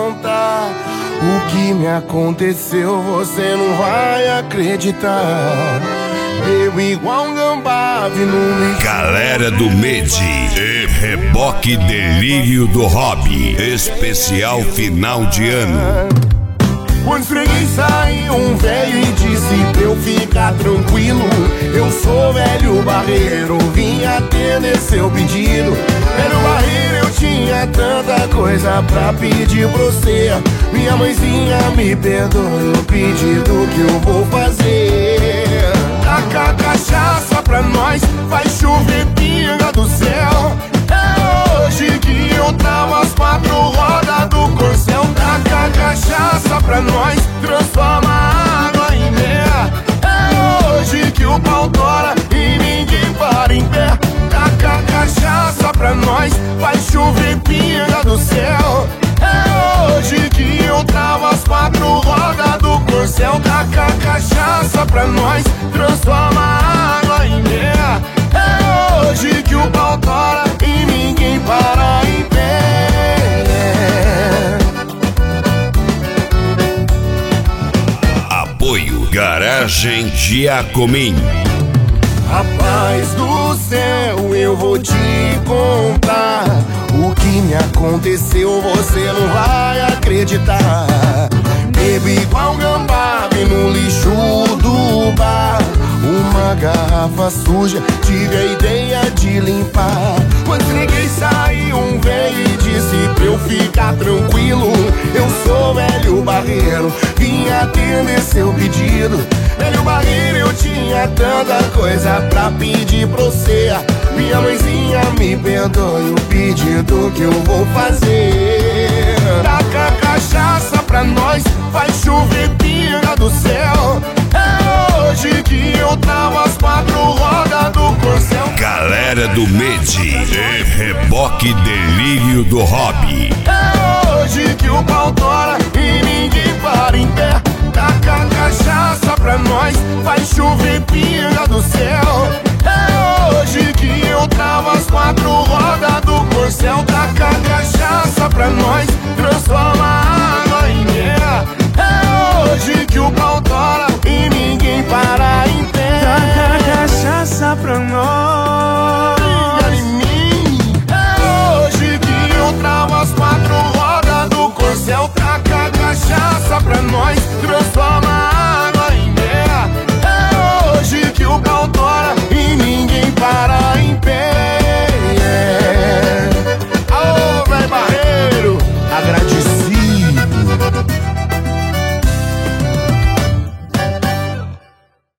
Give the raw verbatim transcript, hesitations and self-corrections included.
contar o que me aconteceu, você não vai acreditar. Eu igual um gambá vi no lixo. Galera do Medi e Reboque Delírio do Hobby, especial final de ano. Quando esfreguei saiu um velho e disse pra eu ficar tranquilo. Eu sou velho barreiro, vim atender seu pedido. Velho barreiro, eu tinha tanta coisa pra pedir pra você. Minha mãezinha me perdoe o pedido que eu vou fazer. Taca cachaça pra nós, vai chover pinga do céu. É hoje que eu tava as quatro rodas do corcel. Taca cachaça pra nós, transforma a água em mel. É hoje que o pau tora e ninguém para em pé. Taca cachaça pra nós, vai chover pinga do céu. É hoje que eu tava as quatro rodas do corcel. Taca cachaça pra nós, transforma a água em mel. É hoje que o pau tora e ninguém para em pé. Apoio Garagem Giacomim. Rapaz do céu, eu vou te contar o que me aconteceu, você não vai acreditar. Bebi igual gambá, vi no lixo do bar uma garrafa suja, tive a ideia de limpar. Quando ninguém saiu um velho e disse pra eu ficar tranquilo. Eu sou velho barreiro, vim atender seu pedido. Velho barreiro, eu tinha tanta coisa pra pedir pra você. Minha mãezinha me perdoe o pedido que eu vou fazer. Taca cachaça pra nós, vai chover pinga do céu. É hoje que eu tava as quatro rodas do corcel. Galera do Medi e Reboque Delírio do Hobby. É hoje que o pau tora e ninguém para em pé. Taca cachaça pra nós, vai chover pinga do céu. É